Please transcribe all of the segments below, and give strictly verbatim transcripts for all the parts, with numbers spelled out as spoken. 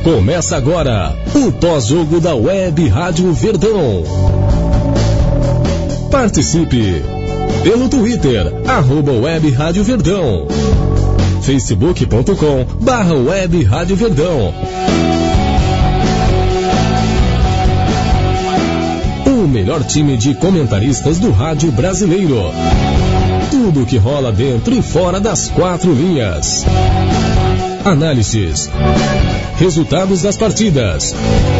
Começa agora o pós-jogo da Web Rádio Verdão. Participe pelo Twitter, arroba Web Rádio Verdão, facebook ponto com barra Web Rádio Verdão. O melhor time de comentaristas do rádio brasileiro. Tudo que rola dentro e fora das quatro linhas. Análises, resultados das partidas,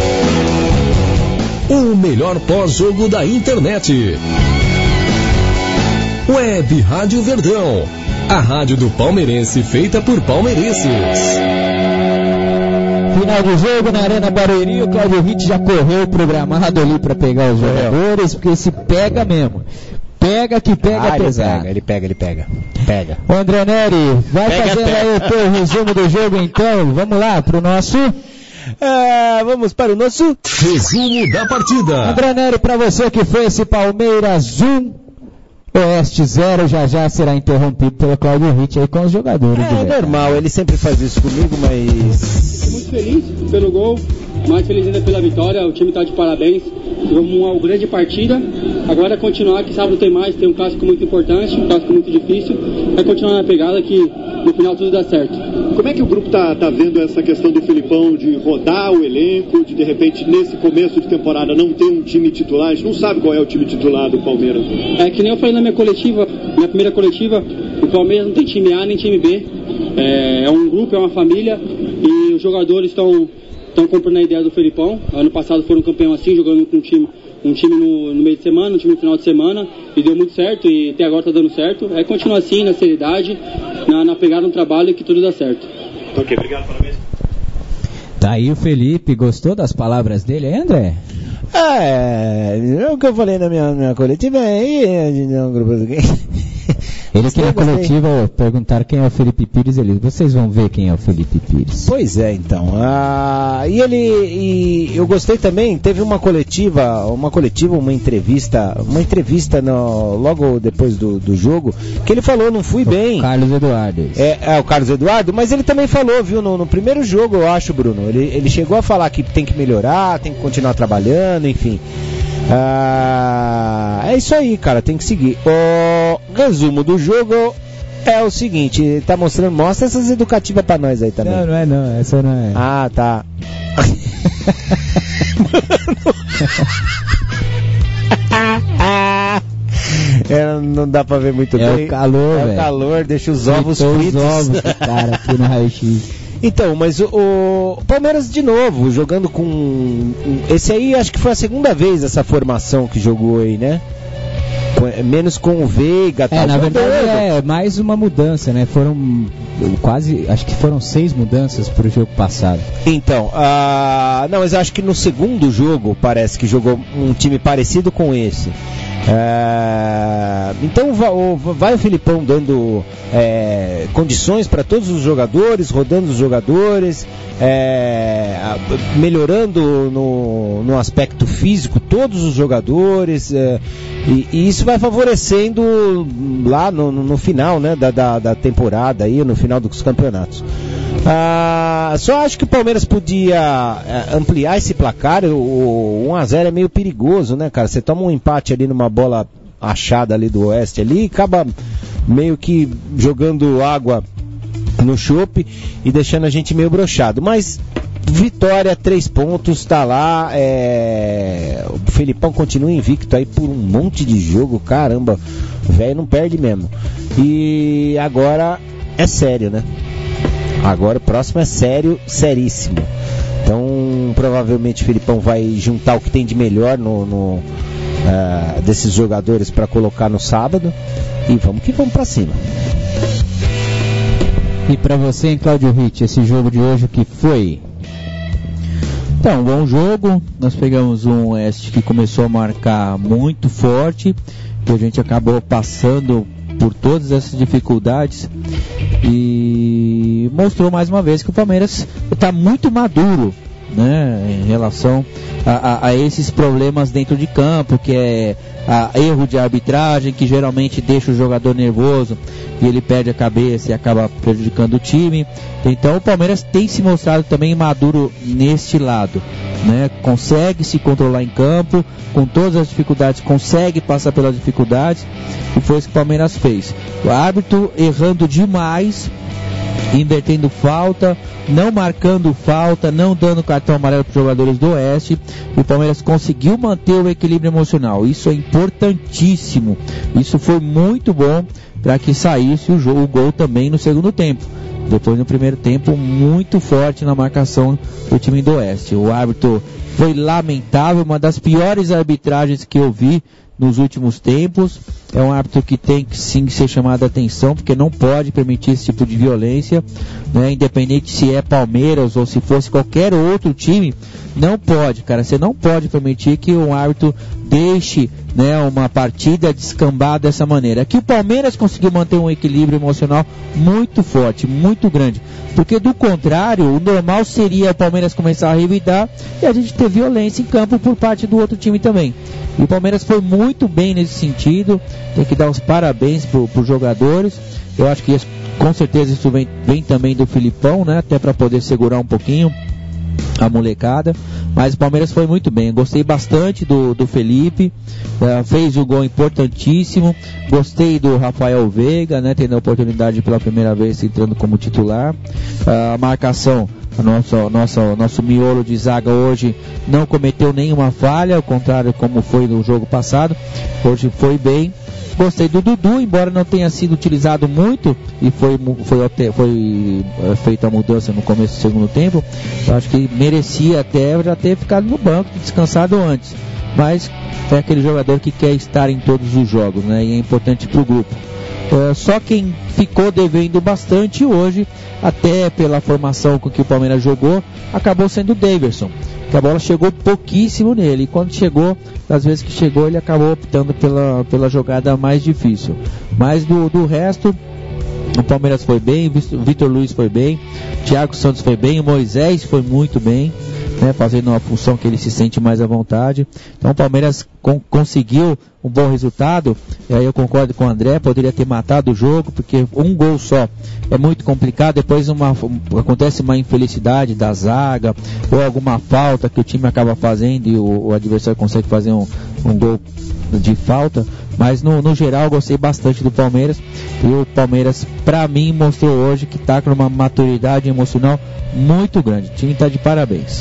o melhor pós-jogo da internet. Web Rádio Verdão, a rádio do palmeirense feita por palmeirenses. Final do jogo na Arena Barueri, o Cláudio Ritt já correu programado ali para pegar os jogadores, porque se pega mesmo. Pega que pega, ah, ele pesado. pega, ele pega, ele pega. Pega. O André Neri, vai pega, fazendo pega. aí o teu resumo do jogo então. Vamos lá pro nosso... Ah, vamos para o nosso resumo da partida. André Neri, pra você que foi esse Palmeiras um, Oeste zero, já já será interrompido pelo Cláudio Ritt aí com os jogadores. É normal, ele sempre faz isso comigo, mas... Muito feliz pelo gol, mais feliz ainda pela vitória, o time está de parabéns, uma grande partida, agora é continuar, que sábado tem mais, tem um clássico muito importante, um clássico muito difícil, é continuar na pegada que no final tudo dá certo. Como é que o grupo está tá vendo essa questão do Filipão de rodar o elenco, de de repente nesse começo de temporada não ter um time titular? A gente não sabe qual é o time titular do Palmeiras. É que nem eu falei na minha coletiva, minha primeira coletiva, o Palmeiras não tem time A nem time B, é, é um grupo, é uma família e os jogadores estão estão comprando a ideia do Felipão. Ano passado foram campeão assim, jogando com um time, um time no, no meio de semana, um time no final de semana, e deu muito certo, e até agora está dando certo. É continuar assim, na seriedade, na, na pegada no trabalho, que tudo dá certo. Ok, obrigado, parabéns. Tá aí o Felipe, gostou das palavras dele aí, André? É, o que eu falei na minha, minha coletiva é um grupo do... Ele que na coletiva perguntaram quem é o Felipe Pires, ele, vocês vão ver quem é o Felipe Pires. Pois é, então. Ah, e ele, e eu gostei também, teve uma coletiva, uma coletiva, uma entrevista, uma entrevista no, logo depois do, do jogo, que ele falou, não fui o bem. Carlos Eduardo. É, é, o Carlos Eduardo, mas ele também falou, viu, no, no primeiro jogo, eu acho, Bruno, ele, ele chegou a falar que tem que melhorar, tem que continuar trabalhando, enfim. Ah, é isso aí, cara, tem que seguir. O resumo do jogo é o seguinte, tá mostrando, mostra essas educativas pra nós aí também. Não, não é não, essa não é. Ah, tá. É, não dá pra ver muito é bem. É o calor, velho. É o calor, deixa os ovos fritos. fritos. Os ovos, cara, aqui no raio-x. Então, mas o, o Palmeiras de novo, jogando com... Esse aí acho que foi a segunda vez essa formação que jogou aí, né? Menos com o Veiga, é, tal. na verdade é mais uma mudança, né? Foram quase, acho que foram seis mudanças pro jogo passado. Então, uh, não, mas eu acho que no segundo jogo parece que jogou um time parecido com esse. É, então vai o, vai o Filipão dando é, condições para todos os jogadores, rodando os jogadores, é, melhorando no, no aspecto físico todos os jogadores, é, e, e isso vai favorecendo lá no, no, no final, né, da, da, da temporada, aí, no final dos campeonatos. Ah, só acho que o Palmeiras podia ampliar esse placar. O um a zero é meio perigoso, né, cara? Você toma um empate ali numa bola achada ali do Oeste ali e acaba meio que jogando água no chope e deixando a gente meio broxado. Mas vitória, três pontos, tá lá. É... O Felipão continua invicto aí por um monte de jogo. Caramba, o velho não perde mesmo. E agora é sério, né? Agora o próximo é sério, seríssimo. Então provavelmente o Filipão vai juntar o que tem de melhor no, no, uh, desses jogadores para colocar no sábado. E vamos que vamos para cima. E para você, hein, Cláudio Ritt, esse jogo de hoje, o que foi? Então, bom jogo. Nós pegamos um Oeste que começou a marcar muito forte, que a gente acabou passando por todas essas dificuldades e mostrou mais uma vez que o Palmeiras está muito maduro né, em relação a, a, a esses problemas dentro de campo, que é a erro de arbitragem, que geralmente deixa o jogador nervoso e ele perde a cabeça e acaba prejudicando o time. Então o Palmeiras tem se mostrado também maduro neste lado, né? Consegue se controlar em campo, com todas as dificuldades, consegue passar pelas dificuldades, e foi isso que o Palmeiras fez. O árbitro errando demais, invertendo falta, não marcando falta, não dando cartão amarelo para os jogadores do Oeste, e o Palmeiras conseguiu manter o equilíbrio emocional. Isso é importantíssimo, isso foi muito bom para que saísse o, jogo, o gol também no segundo tempo. Depois no primeiro tempo, muito forte na marcação do time do Oeste. O árbitro foi lamentável, uma das piores arbitragens que eu vi nos últimos tempos. É um árbitro que tem que sim ser chamado a atenção, porque não pode permitir esse tipo de violência, né? Independente se é Palmeiras ou se fosse qualquer outro time, não pode, cara. Você não pode permitir que um árbitro deixe, né, uma partida descambar dessa maneira. Aqui o Palmeiras conseguiu manter um equilíbrio emocional muito forte, muito grande, porque do contrário, o normal seria o Palmeiras começar a revidar e a gente ter violência em campo por parte do outro time também. E o Palmeiras foi muito bem nesse sentido. Tem que dar os parabéns para os jogadores. Eu acho que isso, com certeza isso vem, vem também do Filipão, né? Até para poder segurar um pouquinho a molecada. Mas o Palmeiras foi muito bem. Eu gostei bastante do, do Felipe, uh, fez um gol importantíssimo. Gostei do Rafael Veiga, né? Tendo a oportunidade pela primeira vez entrando como titular. Uh, a marcação, Nosso, nosso, nosso miolo de zaga hoje não cometeu nenhuma falha, ao contrário como foi no jogo passado. Hoje foi bem. Gostei do Dudu, embora não tenha sido utilizado muito, e foi, foi, foi, foi é, feita a mudança no começo do segundo tempo. Eu acho que merecia até já ter ficado no banco, descansado antes. Mas é aquele jogador que quer estar em todos os jogos, né? E é importante para o grupo. É, só quem ficou devendo bastante hoje, até pela formação com que o Palmeiras jogou, acabou sendo o Daverson, que a bola chegou pouquíssimo nele, e quando chegou, das vezes que chegou, ele acabou optando pela, pela jogada mais difícil. Mas do, do resto, o Palmeiras foi bem, o Vitor Luiz foi bem, o Thiago Santos foi bem, o Moisés foi muito bem, né, fazendo uma função que ele se sente mais à vontade. Então o Palmeiras com, conseguiu um bom resultado, e aí eu concordo com o André, poderia ter matado o jogo, porque um gol só é muito complicado. Depois uma, um, acontece uma infelicidade da zaga, ou alguma falta que o time acaba fazendo e o, o adversário consegue fazer um, um gol de falta. Mas no, no geral eu gostei bastante do Palmeiras, e o Palmeiras pra mim mostrou hoje que está com uma maturidade emocional muito grande. O time está de parabéns.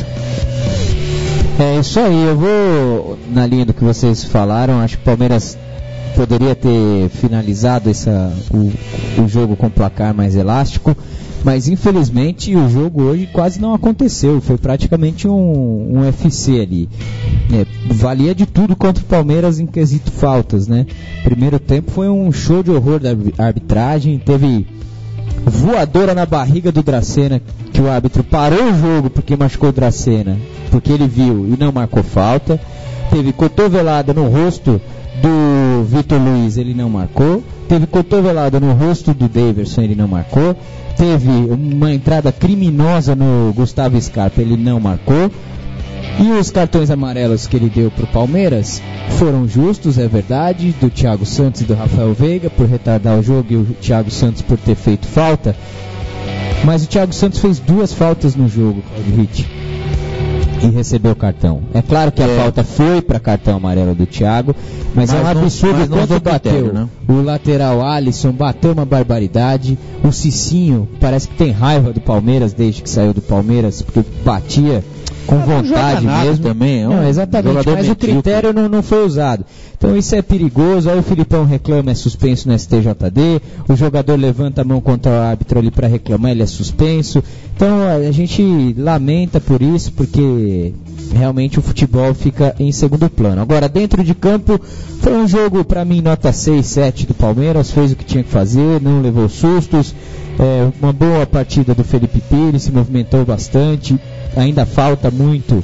É isso aí, eu vou na linha do que vocês falaram. Acho que o Palmeiras poderia ter finalizado essa, o, o jogo com placar mais elástico, mas infelizmente o jogo hoje quase não aconteceu. Foi praticamente um, um U F C ali. É, valia de tudo contra o Palmeiras em quesito faltas, né? Primeiro tempo foi um show de horror da arbitragem. Teve voadora na barriga do Dracena, que o árbitro parou o jogo porque machucou o Dracena, porque ele viu e não marcou falta. Teve cotovelada no rosto do Vitor Luiz, ele não marcou. Teve cotovelada no rosto do Daverson, ele não marcou. Teve uma entrada criminosa no Gustavo Scarpa, ele não marcou. E os cartões amarelos que ele deu para o Palmeiras foram justos, é verdade, do Thiago Santos e do Rafael Veiga por retardar o jogo, e o Thiago Santos por ter feito falta. Mas o Thiago Santos fez duas faltas no jogo, Claudio Ritt, e recebeu o cartão. É claro que a é. falta foi para cartão amarelo do Thiago, mas, mas é um não, absurdo quanto bateu. Critério, né? O lateral Alisson bateu uma barbaridade. O Cicinho parece que tem raiva do Palmeiras desde que saiu do Palmeiras, porque batia com vontade mesmo também, é um não, exatamente, mas o critério não, não foi usado. Então isso é perigoso. Aí o Filipão reclama, é suspenso no S T J D. O jogador levanta a mão contra o árbitro ali para reclamar, ele é suspenso. Então a gente lamenta por isso, porque realmente o futebol fica em segundo plano. Agora, dentro de campo, foi um jogo para mim nota seis, sete do Palmeiras. Fez o que tinha que fazer, não levou sustos. É, uma boa partida do Felipe Pires, se movimentou bastante. Ainda falta muito,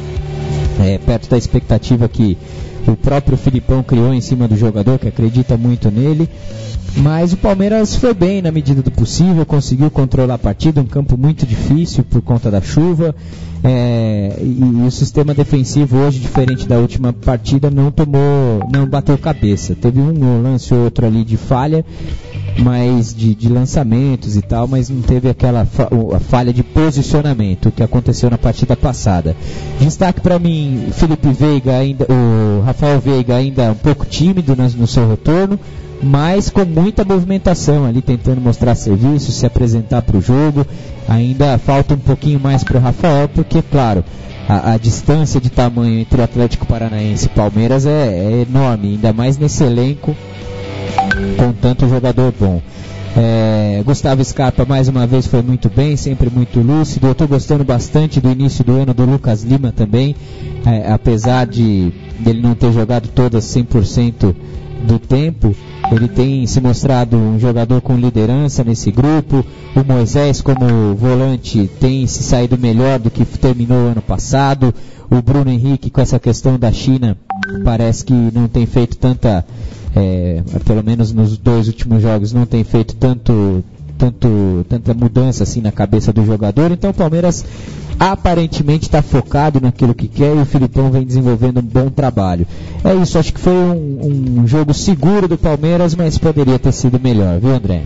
é, perto da expectativa que o próprio Filipão criou em cima do jogador, que acredita muito nele. Mas o Palmeiras foi bem na medida do possível, conseguiu controlar a partida, um campo muito difícil por conta da chuva. É, e, e o sistema defensivo hoje, diferente da última partida, não tomou, não bateu cabeça. Teve um lance ou outro ali de falha, mas de, de lançamentos e tal, mas não teve aquela fa- a falha de posicionamento que aconteceu na partida passada. Destaque para mim, Felipe Veiga ainda, o Rafael Veiga ainda um pouco tímido no, no seu retorno, mas com muita movimentação ali, tentando mostrar serviço, se apresentar para o jogo. Ainda falta um pouquinho mais para o Rafael, porque, claro, a, a distância de tamanho entre o Atlético Paranaense e Palmeiras é, é enorme, ainda mais nesse elenco com tanto jogador bom. É, Gustavo Scarpa mais uma vez foi muito bem, sempre muito lúcido. Eu estou gostando bastante do início do ano do Lucas Lima também, é, apesar de ele não ter jogado todas cem por cento do tempo, ele tem se mostrado um jogador com liderança nesse grupo. O Moisés, como volante, tem se saído melhor do que terminou o ano passado. O Bruno Henrique, com essa questão da China, parece que não tem feito tanta, é, pelo menos nos dois últimos jogos, não tem feito tanto, tanto, tanta mudança assim na cabeça do jogador. Então o Palmeiras aparentemente está focado naquilo que quer e o Filipão vem desenvolvendo um bom trabalho. É isso, acho que foi um, um jogo seguro do Palmeiras, mas poderia ter sido melhor, viu, André?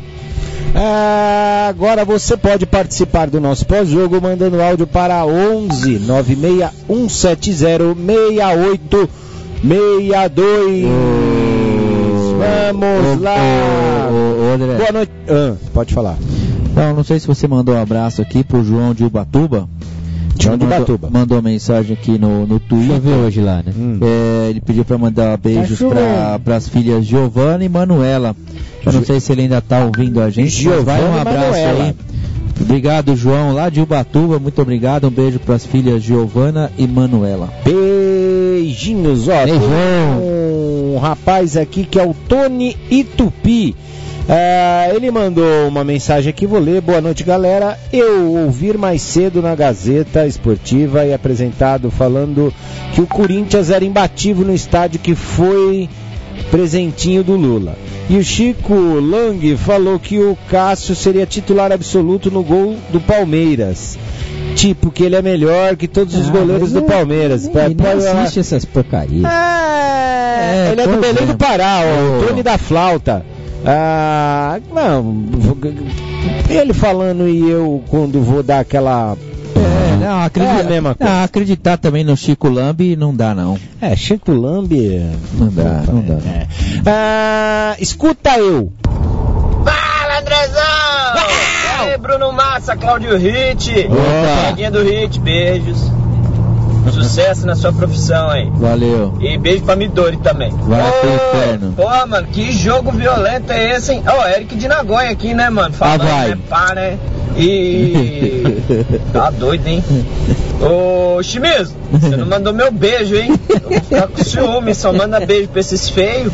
Ah, agora você pode participar do nosso pós-jogo mandando áudio para onze nove seis um sete zero seis oito seis dois. Oh, Vamos oh, lá! Oh, oh, André. Boa noite. Ah, pode falar. Não, não sei se você mandou um abraço aqui pro João de Ubatuba. João de Ubatuba. Mandou uma mensagem aqui no, no Twitter. Choveu hoje lá, né? Hum. É, ele pediu para mandar beijos tá para as filhas Giovana e Manuela. Eu não sei se ele ainda tá ouvindo a gente, Giovana, mas vai um abraço Manuela. aí. Obrigado, João, lá de Ubatuba. Muito obrigado. Um beijo para as filhas Giovana e Manuela. Beijinhos, ó. Beijão. Tem um rapaz aqui que é o Tony Itupi. Uh, ele mandou uma mensagem aqui, vou ler. Boa noite, galera. Eu ouvi mais cedo na Gazeta Esportiva e apresentado falando que o Corinthians era imbatível no estádio que foi presentinho do Lula. E o Chico Lang falou que o Cássio seria titular absoluto no gol do Palmeiras. Tipo, que ele é melhor que todos os ah, goleiros do Palmeiras. Ele não assiste essas porcarias. É, é, ele é do Belém do Pará, o Tony da Flauta. Ah, não, ele falando e eu quando vou dar aquela... É, não, acredita, é a mesma coisa. Não, acreditar também no Chico Lambi não dá não. É, Chico Lambi... Não dá, Opa, não dá. É. Ah, escuta eu. Fala, Andrezão! E aí, Bruno Massa, Cláudio Ritt. Coleguinha do Ritt, beijos. Sucesso na sua profissão aí. Valeu. E beijo pra Midori também. Vai pro inferno. Pô, mano, que jogo violento é esse, hein? Ó, oh, Eric de Nagoya aqui, né, mano? Falando, ah, vai. né? Pá, né? E... tá doido, hein? Ô, Chimizo, você não mandou meu beijo, hein? Eu vou ficar com ciúme, só manda beijo pra esses feios.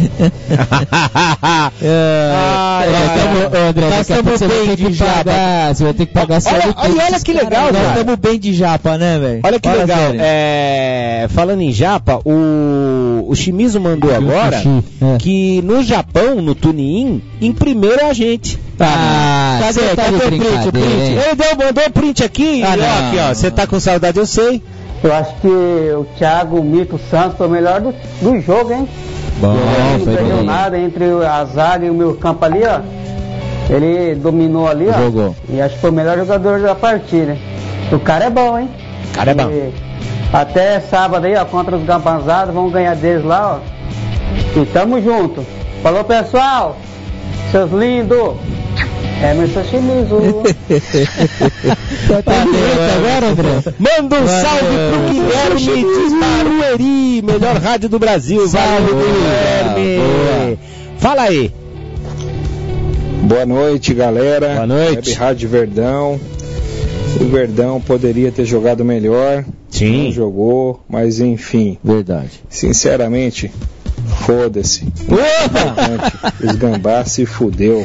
é, ah, é, André, nós estamos bem de japa. Você vai ter que pagar olha, olha, olha que legal, nós estamos bem de japa, né, velho? Olha que Fala legal. É, falando em japa, o, o Chimizo mandou agora é. que no Japão, no Tune-in, em primeiro é a gente. Ah, cadê, cadê, cadê o print? O print? Ele deu, mandou o print aqui. Ah, ó, aqui, ó. Você tá com saudade, eu sei. Eu acho que o Thiago Mito Santos foi o melhor do, do jogo, hein? Bom, ele não perdeu nada entre a zaga e o meu campo ali, ó. Ele dominou ali, ó. Jogou. E acho que foi o melhor jogador da partida. O cara é bom, hein? O cara é bom. E até sábado aí, ó, contra os Gampanzados, vamos ganhar deles lá, ó. E tamo junto. Falou, pessoal! Seus lindos! É, mas sou Chimizo. Tá agora, André? Manda um Valeu. salve pro Guilherme de Barueri, melhor rádio do Brasil. Salve, Guilherme. Fala aí. Boa noite, galera. Boa noite. Web Rádio Verdão. O Verdão poderia ter jogado melhor. Sim. Não jogou, mas enfim. Verdade. Sinceramente, foda-se. Os gambás se fudeu.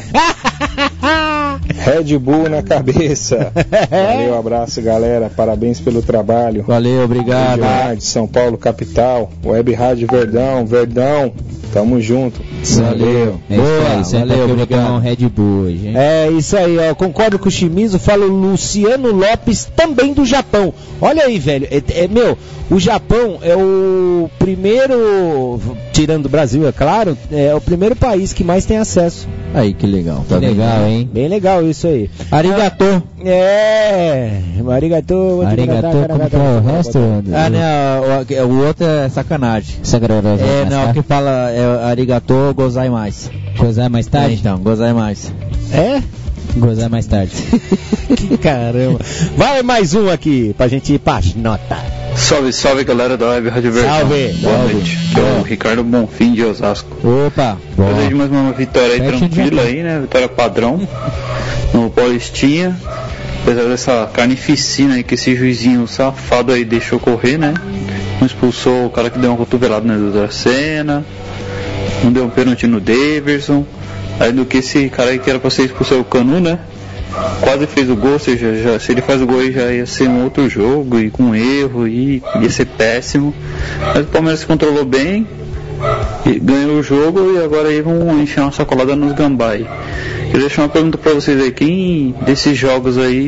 Red Bull na cabeça. Valeu, abraço, galera. Parabéns pelo trabalho. Valeu, obrigado. De São Paulo, capital. Web Rádio Verdão, Verdão. Tamo junto. Valeu. É isso Boa, aí, sempre valeu, aqui eu vou ganhar obrigado. um Red Bull hoje, hein? É isso aí, ó. Concordo com o Shimizu, fala o Luciano Lopes, também do Japão. Olha aí, velho. É, é, meu, o Japão é o primeiro, tirando o Brasil, é claro, é o primeiro país que mais tem acesso. Aí, que legal. Que legal, hein? Bem legal isso aí. Arigatô. É, arigatô. Arigatô, como que é o resto? Ah, não, o, o outro é sacanagem. Sagrada. É, não, que fala é arigatô, gozai mais. Gozar mais tarde? É, então, gozai mais. É? Gozar mais tarde. Que caramba. Vai mais um aqui, pra gente ir pra nota. Salve, salve galera da Web Rádio Verdão. Salve. Boa Salve. noite. Aqui é o Ricardo Bonfim de Osasco. Opa. Desejo mais uma vitória aí Pertinho de tranquila Japão. aí, né? Vitória padrão no Paulistinha. Apesar dessa carnificina aí que esse juizinho safado aí deixou correr, né? Não expulsou o cara que deu uma cotovelada no Dracena, não deu um pênalti no Daverson. Aí do que esse cara aí que era pra ser expulsar o Canu, né? Quase fez o gol, ou seja, já, se ele faz o gol aí já ia ser um outro jogo e com erro e ia ser péssimo. Mas o Palmeiras se controlou bem, e ganhou o jogo e agora aí vão encher uma sacolada nos gambá aí. Queria deixar uma pergunta pra vocês aí, quem desses jogos aí,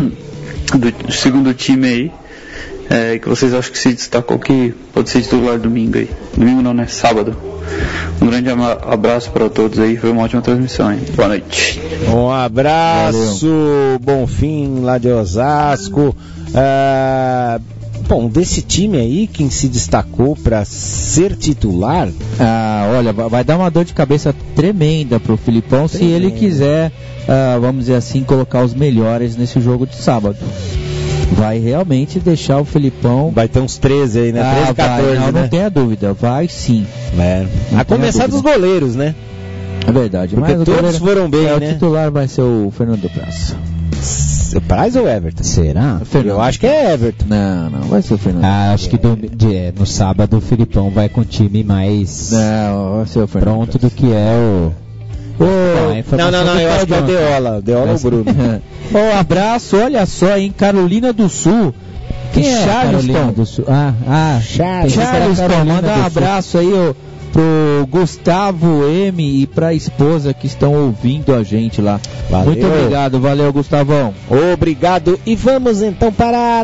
do segundo time aí, é, que vocês acham que se destacou que pode ser titular domingo aí? Domingo não, né? Sábado. Um grande ama- abraço para todos aí, foi uma ótima transmissão, hein? Boa noite. Um abraço, Bonfim, lá de Osasco. Ah, bom, desse time aí, quem se destacou para ser titular? Ah, olha, vai vai dar uma dor de cabeça tremenda pro Filipão se Tremendo. ele quiser, ah, vamos dizer assim, colocar os melhores nesse jogo de sábado. Vai realmente deixar o Filipão. Vai ter uns treze aí, né? Ah, treze, quatorze, vai, não, né? não tenha dúvida, vai sim. É. Não A tenha começar dos dúvida. goleiros, né? É verdade, Porque mas o todos goleiro- foram bem, é, né? O titular vai ser o Fernando Praça. O Praz ou Everton? Será? Eu acho que é Everton. Não, não, vai ser o Fernando. Ah, acho que do- de- é, no sábado o Filipão vai com o time mais Não, vai ser o Fernando pronto do que é o. Ô, a Não, informação não, não, do eu acho que é o Claudio. Deola. O Deola é o Bruno. Ô, abraço, olha só, em Carolina do Sul. Quem é Charleston. Carolina do Sul? Ah, ah, Charles. pensei que era Charleston, Carolina manda do um Sul. abraço aí ó, pro Gustavo M e pra esposa que estão ouvindo a gente lá. Valeu. Muito obrigado, valeu Gustavão. Obrigado. E vamos então para...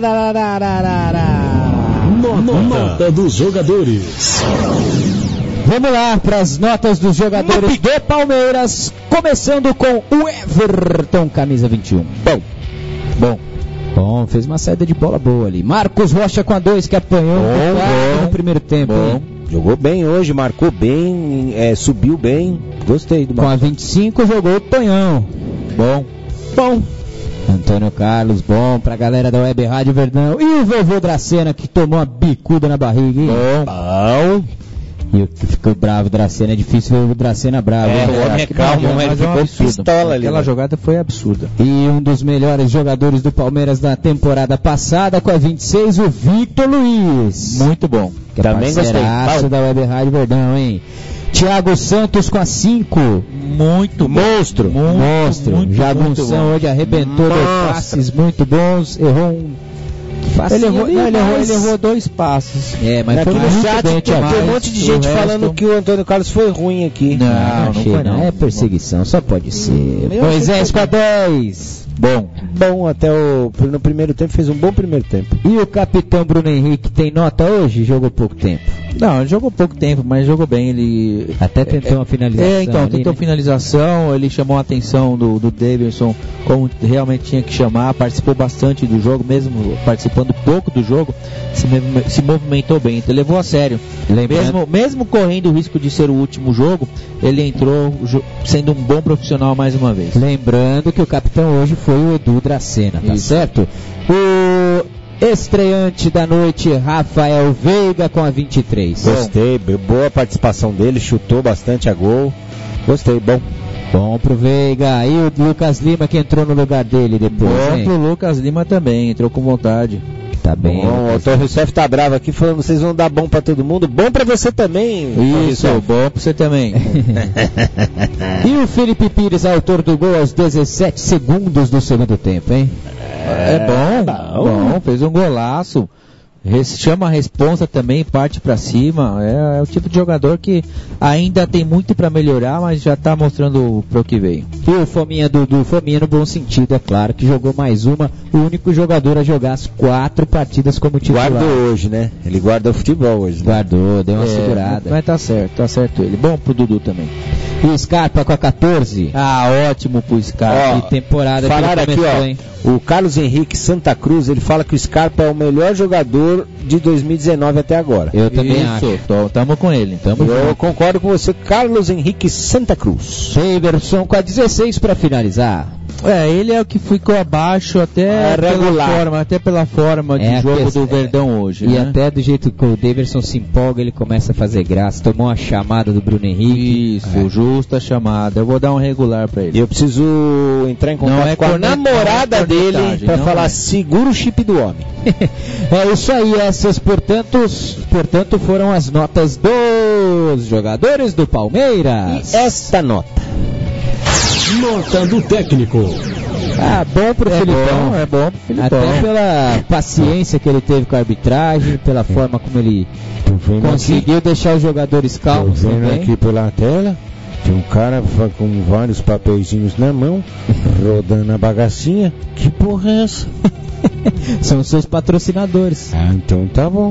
Nota dos jogadores. Vamos lá para as notas dos jogadores do Palmeiras, começando com o Everton, camisa vinte e um. Bom, bom, bom, fez uma saída de bola boa ali. Marcos Rocha com a dois, que apanhou Bom, um bom, no primeiro tempo. Bom, hein? jogou bem hoje, marcou bem, é, subiu bem. Gostei do Com a Marcos. vinte e cinco jogou o Tonhão. Bom, Bom, Antônio Carlos, bom pra galera da Web Rádio Verdão. E o vovô Dracena, que tomou uma bicuda na barriga, hein? bom. E o que ficou bravo, Dracena, é difícil ver o Dracena bravo. É, hein? o homem é Que calmo, não, mas ele mas é um ficou absurdo. pistola ali. Aquela né? jogada foi absurda. E um dos melhores jogadores do Palmeiras da temporada passada, com a vinte e seis, o Victor Luiz. Muito bom. Que é Também gostei. parceiraço Fala. da Web Rádio Verdão, hein? Thiago Santos com a cinco. Muito bom. Monstro. Muito, Monstro. muito, muito Jagunção bom. hoje arrebentou dois Monstro. passes muito bons. Errou um. Ele errou, ali, não, ele, errou, mas- ele errou dois passes. É, mas foi Aqui no muito chat bem, tem, Thiago. tem um monte de O gente resto- falando que o Antônio Carlos foi ruim aqui. Não, Não, não achei, foi não. não. É perseguição, só pode ser. Eu Moisés achei com a dez. Bom. Bom, até o no primeiro tempo fez um bom primeiro tempo. E o capitão Bruno Henrique tem nota hoje? Jogou pouco tempo. Não, ele jogou pouco tempo, mas jogou bem. Ele Até tentou uma finalização. É, então, ali, tentou né? finalização, ele chamou a atenção do, do Davidson como realmente tinha que chamar, participou bastante do jogo, mesmo participando pouco do jogo, se, mov- se movimentou bem, então levou a sério. Lembrando- Mesmo, mesmo correndo o risco de ser o último jogo, ele entrou jo- sendo um bom profissional mais uma vez. Lembrando que o capitão hoje foi o Edu Dracena, tá Isso. certo? O estreante da noite, Rafael Veiga com a vinte e três. Gostei, boa participação dele, chutou bastante a gol. Gostei, bom. Bom pro Veiga. E o Lucas Lima que entrou no lugar dele depois, Bom hein? pro Lucas Lima também, entrou com vontade. Tá bem. Bom, o Tom Rousseff tá bravo aqui falando vocês vão dar bom pra todo mundo. Bom pra você também. Tom Isso, Rousseff. bom pra você também. E o Felipe Pires, autor do gol aos dezessete segundos do segundo tempo, hein? É bom, bom, fez um golaço. res- chama a responsa também, parte pra cima. É, é o tipo de jogador que ainda tem muito pra melhorar, mas já tá mostrando pro que veio. E o Fominha do, do Fominha no bom sentido, é claro, que jogou mais uma, o único jogador a jogar as quatro partidas como titular. Guardou hoje, né? Ele guarda o futebol hoje. Né? Guardou, deu uma É, segurada. Mas tá certo, tá certo ele. Bom pro Dudu também. E o Scarpa com a catorze. Ah, ótimo pro Scarpa. Ó, Que temporada Falaram que aqui, ele começou, ó, hein? o Carlos Henrique Santa Cruz, ele fala que o Scarpa é o melhor jogador de dois mil e dezenove até agora. Eu também Isso, acho. tô- tamo com ele, tamo Eu junto. concordo com você, Carlos Henrique Santa Cruz. Daverson com a dezesseis para finalizar. É, ele é o que ficou abaixo até É pela regular. forma, até pela forma de É, jogo que- do Verdão hoje, E né? até do jeito que o Daverson se empolga, ele começa a fazer graça. Tomou uma chamada do Bruno Henrique. Isso, justa chamada. Eu vou dar um regular pra ele. Eu preciso entrar em contato Não é com a cornet- namorada não é dele cornetagem, pra não falar é. segura o chip do homem. É isso aí, essas, portanto, portanto, foram as notas dos jogadores do Palmeiras. E esta nota. Nota do técnico. Ah, bom pro É Filipão. bom, é bom pro Filipão. Até pela paciência que ele teve com a arbitragem, pela forma como ele conseguiu deixar os jogadores calmos também. pela tela, tem um cara com vários papeizinhos na mão, rodando a bagacinha. Que porra é essa? São os seus patrocinadores. Ah, então tá bom.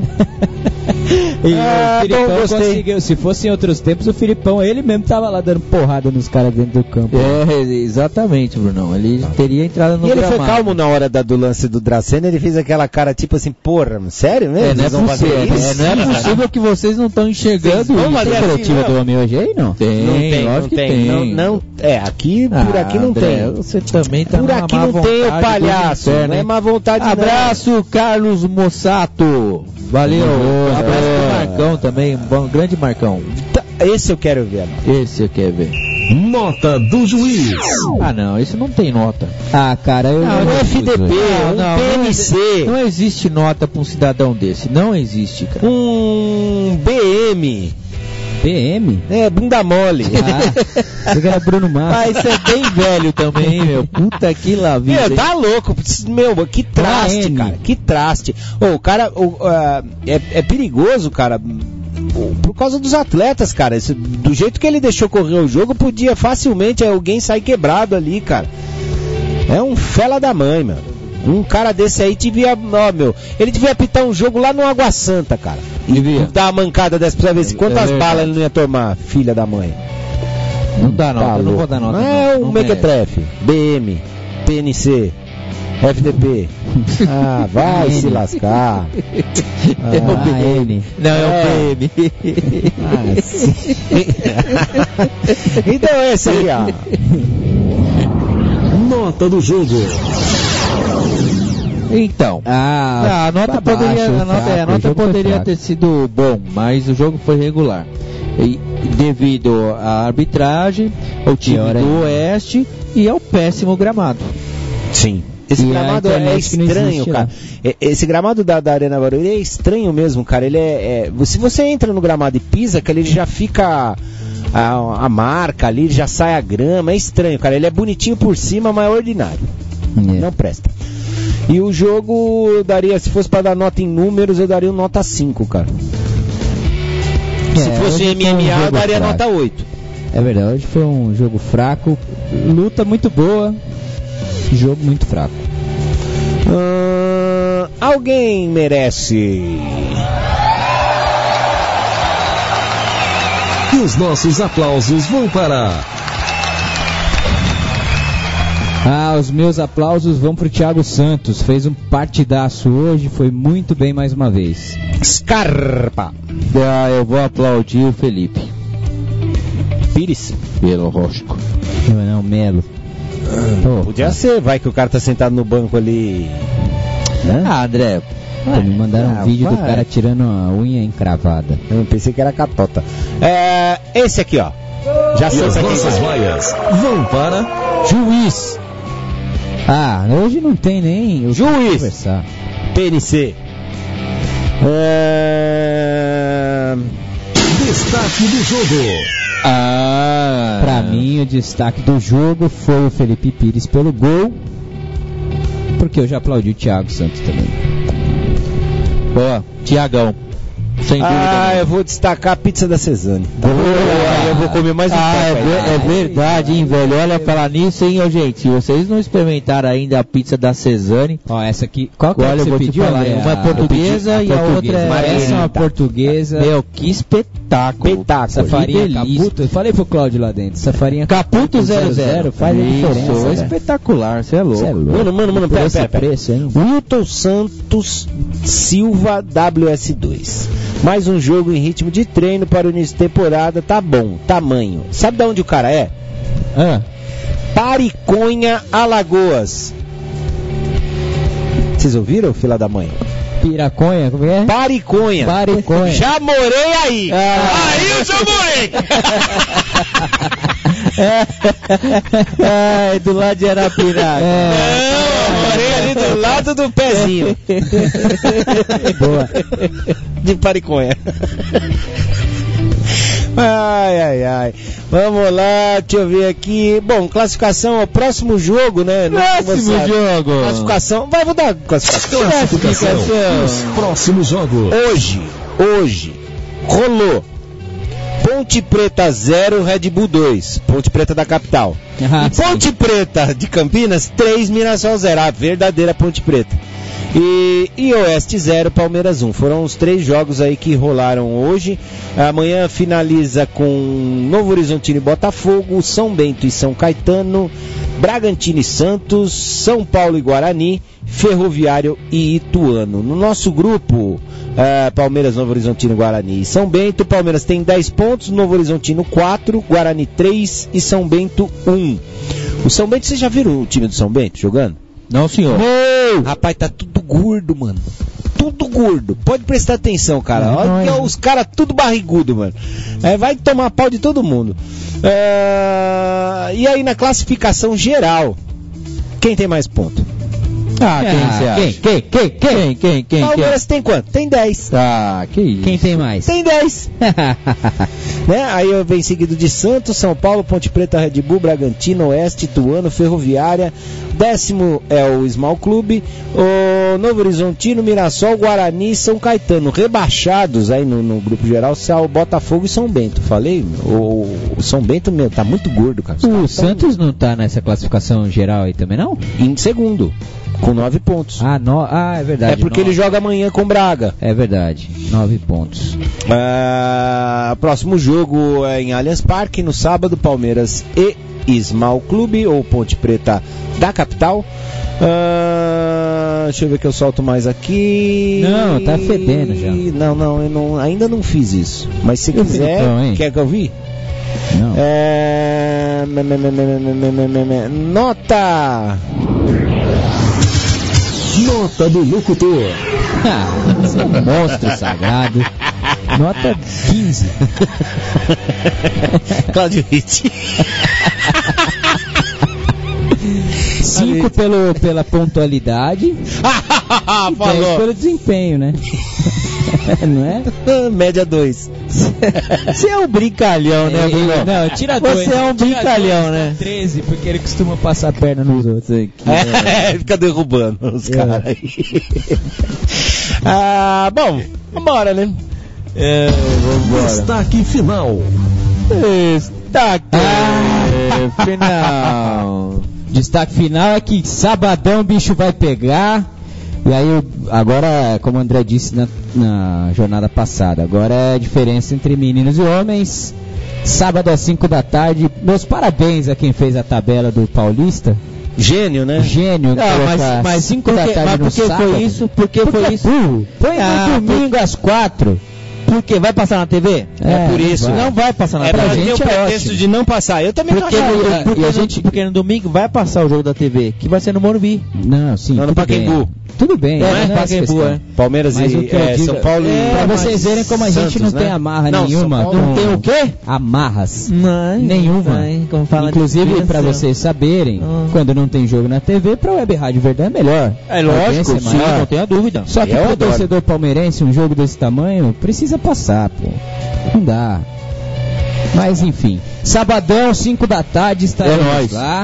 E Ah, o Filipão bom, gostei. conseguiu. Se fosse em outros tempos, o Filipão, ele mesmo tava lá dando porrada nos caras dentro do campo. É, exatamente, Brunão. Ele teria entrado no E ele gramado. foi calmo na hora da, do lance do Dracena, ele fez aquela cara tipo assim, porra, sério mesmo? É, não é Vocês vão fazer possível, isso? é, não é possível que vocês não estão enxergando Vocês vão isso. fazer Tem assim, coletiva não? do homem hoje aí, não? Tem, Não tem, lógico não que tem. tem. Não, não, é, aqui, por Ah, aqui não André, tem. Você também tá Por numa aqui má não tem o vontade palhaço, do inferno, não é hein? má vontade Abraço, Carlos Mossato. Valeu. Boa, Abraço boa. pro Marcão também, um bom, grande Marcão. Tá, esse eu quero ver. Esse eu quero ver. Nota do juiz. Ah, não, isso não tem nota. Ah, cara, eu. Não, eu Um não, F D P, não, um não, P N C, Não existe nota pra um cidadão desse. Não existe, cara. um B M. P M? É, bunda mole. Ah, você que era Bruno Massa. Ah, isso é bem velho também, hein, meu. Puta que lá vida. Meu, hein? tá louco. Meu, que traste, A M. cara. Que traste. Ô, o cara, o, ah, é, é perigoso, cara. o- Por causa dos atletas, cara. Esse- do jeito que ele deixou correr o jogo, podia facilmente alguém sair quebrado ali, cara. É um fela da mãe, meu. Um cara desse aí devia. Ó, meu. Ele devia apitar um jogo lá no Água Santa, cara. E Devia. dar uma mancada dessa pra ver se É quantas verdade. balas ele não ia tomar, filha da mãe. Não dá nota, Tá eu não louco. vou dar nota. Não não, é não o merece. Mequetrefe, B M, P N C, F D P. Ah, vai se lascar. É o Ah, B M. Não, é, É. o B M. Ah, sim. Então esse aí, ó. Nota do jogo. Então. Ah, Ah, a nota pra poderia, baixo, a nota, fraco, é, a o nota jogo foi poderia fraco. ter sido bom, mas o jogo foi regular. E, devido à arbitragem, ao time Pior do ainda. Oeste e ao péssimo gramado. Sim. Esse E a gramado é internet que não estranho, existe, cara. É- Esse gramado da, da Arena Barueri é estranho mesmo, cara. Ele é, é- se você entra no gramado e pisa, cara, ele já fica a, a marca ali, já sai a grama. É estranho, cara. Ele é bonitinho por cima, mas é ordinário. É. Não presta. E o jogo eu daria, se fosse pra dar nota em números, eu daria um nota cinco, cara. Se É, fosse hoje M foi um M A, eu jogo daria fraco. nota oito. É verdade, hoje foi um jogo fraco, luta muito boa, jogo muito fraco. Ahn, alguém merece. E os nossos aplausos vão para Ah, os meus aplausos vão pro Thiago Santos, fez um partidaço hoje, foi muito bem mais uma vez. Scarpa. Ah, eu vou aplaudir o Felipe. Pires. Pelo Rosco. Não, não, Melo. Pô, Podia ser, vai que o cara tá sentado no banco ali. Né? Ah, André. pô, me mandaram ah, um vídeo do vai. cara tirando a unha encravada. Eu pensei que era catota. É, esse aqui, ó. Já e sei as pra quem nossas vai. vaias vão para Juiz! Ah, hoje não tem nem o que Juiz. conversar. P N C. É... destaque do jogo. Ah, Pra mim, o destaque do jogo foi o Felipe Pires pelo gol, porque eu já aplaudi o Thiago Santos também. Ó, Tiagão. Sem dúvida. Ah, não. eu vou destacar a pizza da Cezanne. Boa. Eu vou comer mais um ah, pouco. É, ver, é verdade, hein, velho. Olha, falar nisso, hein, ô, gente. Se vocês não experimentaram ainda a pizza da Cezanne. Ó, essa aqui. Qual que é olha, que eu você vou pediu? te falar, André? uma é portuguesa a e a outra é. Margarita. Essa é uma portuguesa. Meu, que espetáculo. Espetáculo. Essa farinha Que delícia. Caputo. Eu falei pro Cláudio lá dentro. Essa farinha Caputo zero zero faz a diferença. Isso, né? espetacular, você é louco. Cê é louco. Mano, mano, mano, Por pera, esse pera, pera. preço, hein? Wilton Santos Silva W S dois. Mais um jogo em ritmo de treino para o início de temporada. Tá bom, tamanho. Sabe de onde o cara é? Ah. Pariconha, Alagoas. Vocês ouviram, filha da mãe? Piraconha, como é? Pariconha. Pariconha. Já morei aí. Ah. Aí eu já morei. É, do lado de Arapiraca. É. Não, morei ali do lado do pezinho. Boa. De Pariconha. Ai, ai, ai. Vamos lá, deixa eu ver aqui. Bom, classificação ao próximo jogo, né? Próximo jogo. Classificação. Vai, vou dar classificação. Classificação dos próximos jogos. Hoje, hoje, rolou Ponte Preta zero, Red Bull dois. Ponte Preta da capital. Ah, E Ponte Preta de Campinas três, Mirassol zero. A verdadeira Ponte Preta. E, e Oeste zero, Palmeiras um. Foram os três jogos aí que rolaram hoje. Amanhã finaliza com Novo Horizontino e Botafogo, São Bento e São Caetano, Bragantino e Santos, São Paulo e Guarani, Ferroviário e Ituano. No nosso grupo, uh, Palmeiras, Novo Horizontino, Guarani e São Bento, Palmeiras tem dez pontos, Novo Horizontino quatro, Guarani três e São Bento um. O São Bento, vocês já viram o time do São Bento jogando? Não, senhor. Não. Rapaz, tá tudo gordo, mano. Tudo gordo. Pode prestar atenção, cara. Não, Olha não, que não. os caras tudo barrigudo, mano. É, vai tomar pau de todo mundo. É, e aí na classificação geral, quem tem mais ponto? Ah, quem Ah, você acha? quem? Quem? Quem? Quem? Quem, quem, quem? Palmeiras tem quanto? Tem dez. Ah, que isso. Quem tem mais? Tem dez. Né? Aí eu venho seguido de Santos, São Paulo, Ponte Preta, Red Bull, Bragantino, Oeste, Ituano, Ferroviária. Décimo é o Small Clube, o Novo Horizontino, Mirassol, Guarani e São Caetano. Rebaixados aí no, no grupo geral são o Botafogo e São Bento. Falei, o, o São Bento, meu, tá muito gordo, cara. Os O caras tão Santos não tá nessa classificação geral aí também, não? em segundo, com nove pontos. Ah, no... ah é verdade. É porque nove. ele joga amanhã com Braga. É verdade, nove pontos. Ah, próximo jogo é em Allianz Parque, no sábado, Palmeiras e Small Clube, ou Ponte Preta da capital. Ah, deixa eu ver que eu solto mais aqui. Não, tá fedendo já. Não, não, eu não, ainda não fiz isso. Mas se E o quiser, Filipão, hein? quer que eu vi? Não. É... me- me- me- me- me- me- me- me- me- Nota! Nota do locutor. Ah, você é um monstro sagrado. Nota quinze. Cláudio Ritt. cinco pelo, pela pontualidade. dez Falou. pelo desempenho, né? Não é? Média dois. Você é um brincalhão, né, Bruno? Não, tira dois. Você é um tira brincalhão, dois, né? dá treze, porque ele costuma passar a perna nos outros. É, fica derrubando os caras aí. Ah, bom, vambora, né? É, vambora. Destaque final. Destaque Ah. final. Destaque final é que sabadão o bicho vai pegar. E aí, eu- agora, como o André disse na, na jornada passada, agora é a diferença entre meninos e homens. Sábado às cinco da tarde. Meus parabéns a quem fez a tabela do Paulista. Gênio, né? Gênio. Não, mas, colocar mas cinco por da que, tarde mas no por que sábado. foi isso? Por que Porque foi é isso? burro. Põe Ah, no domingo às quatro. Por quê? Vai passar na T V? É, por isso. vai. Não vai passar na É T V. pra gente ter o é pretexto ótimo. de não passar. Eu também tô Porque, achando. no- e porque, a no- gente- porque no domingo vai passar o jogo da T V, que vai ser no Morumbi. Não, sim. Não, no tudo Pacaembu. bem. Tudo bem. É, não no é essa Pacaembu, questão. é. Palmeiras Mas o e que eu é, digo- São Paulo e... Pra mas vocês verem como a gente Santos, não né? tem amarra Não, nenhuma. São Paulo com- não tem o quê? Amarras. Não, Nenhuma. não, como fala de Inclusive, criança. pra vocês saberem, Ah. quando não tem jogo na T V, pra Web Rádio Verdão é melhor. É A lógico, audiência é sim, maior. não tenha dúvida. Só que Eu pro adoro. torcedor palmeirense, um jogo desse tamanho, precisa passar, pô. Não dá. Mas enfim. Sabadão, cinco da tarde, estaremos É nóis. lá.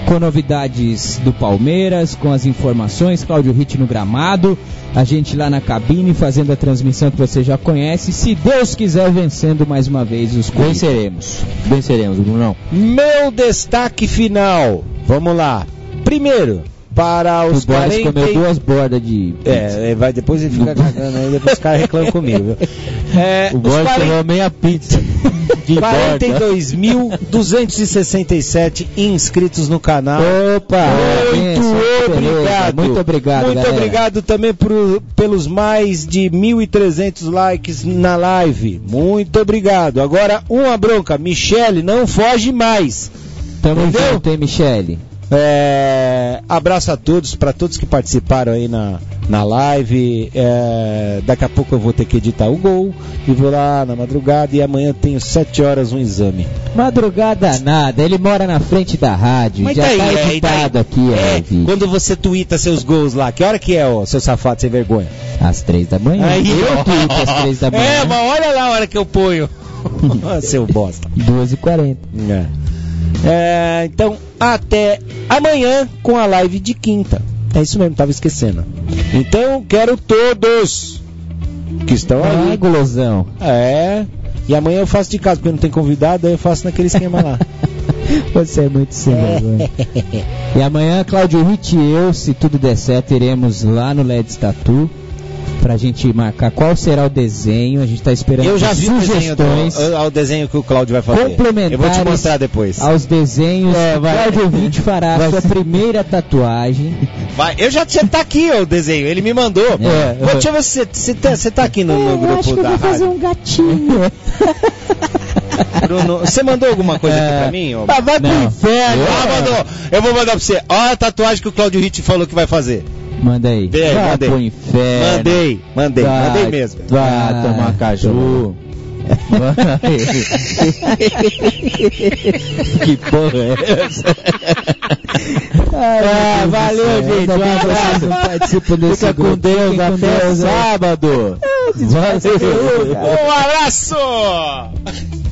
com novidades do Palmeiras, com as informações, Cláudio Ritt no gramado, a gente lá na cabine fazendo a transmissão que você já conhece, se Deus quiser, vencendo mais uma vez os clubes. Venceremos. Venceremos, Brunão. Meu destaque final, vamos lá. Primeiro, para os o Boris quarenta... comeu duas bordas de pizza. É, vai, depois ele fica cagando aí, depois os caras reclamam comigo, viu? É, o Boris quarenta... comeu meia pizza de quarenta e dois mil duzentos e sessenta e sete inscritos no canal. Opa! Muito obrigado. Muito obrigado, Muito galera. obrigado também por, pelos mais de mil e trezentos likes na live. Muito obrigado. Agora, uma bronca. Michele, não foge mais. Tamo Entendeu? junto, hein, Michele? É, abraço a todos, para todos que participaram aí na, na live. É, daqui a pouco eu vou ter que editar o gol e vou lá na madrugada, e amanhã tenho sete horas um exame. Madrugada nada, ele mora na frente da rádio. Mas já daí, tá é, editado daí, aqui, é, ó, o vídeo. quando você tuita seus gols lá, que hora que é, ó, seu safado sem vergonha? Às três da manhã. Aí, eu tuito às três da manhã. É, mas olha lá a hora que eu ponho. Seu bosta. duas e quarenta. É. É, então, até amanhã com a live de quinta. É isso mesmo, tava esquecendo. Então, quero todos que estão Ai, aí. golosão. É. E amanhã eu faço de casa, porque não tem convidado, aí eu faço naquele esquema lá. Você é muito sem vergonha. E amanhã, Cláudio Ritt e eu, se tudo der certo, iremos lá no L E D Tattoo pra gente marcar qual será o desenho. A gente tá esperando Eu já vi o desenho, sugestões do, o, o desenho que o Cláudio vai fazer. complementares Eu vou te mostrar depois. aos desenhos. É, vai. Cláudio Ritt fará a sua primeira tatuagem. Vai, eu já tinha tá aqui ó, o desenho, ele me mandou. É, Pô, deixa eu ver se você, você, tá, você tá aqui no, no eu grupo acho que eu da vou fazer rádio. um gatinho. Bruno, você mandou alguma coisa aqui pra mim? Ó? Ah, vai pro Não. inferno. Ah, mandou. Eu vou mandar pra você. Olha a tatuagem que o Cláudio Ritt falou que vai fazer. Manda aí. Bem, vai mandei. pro inferno. Mandei, mandei, Vai, mandei mesmo. Vai tomar caju. Que porra é essa? Ah, valeu, gente. Um abraço. Participa desse Fica com grupo. Deus, Fiquem com até Deus, sábado. Valeu. Um abraço!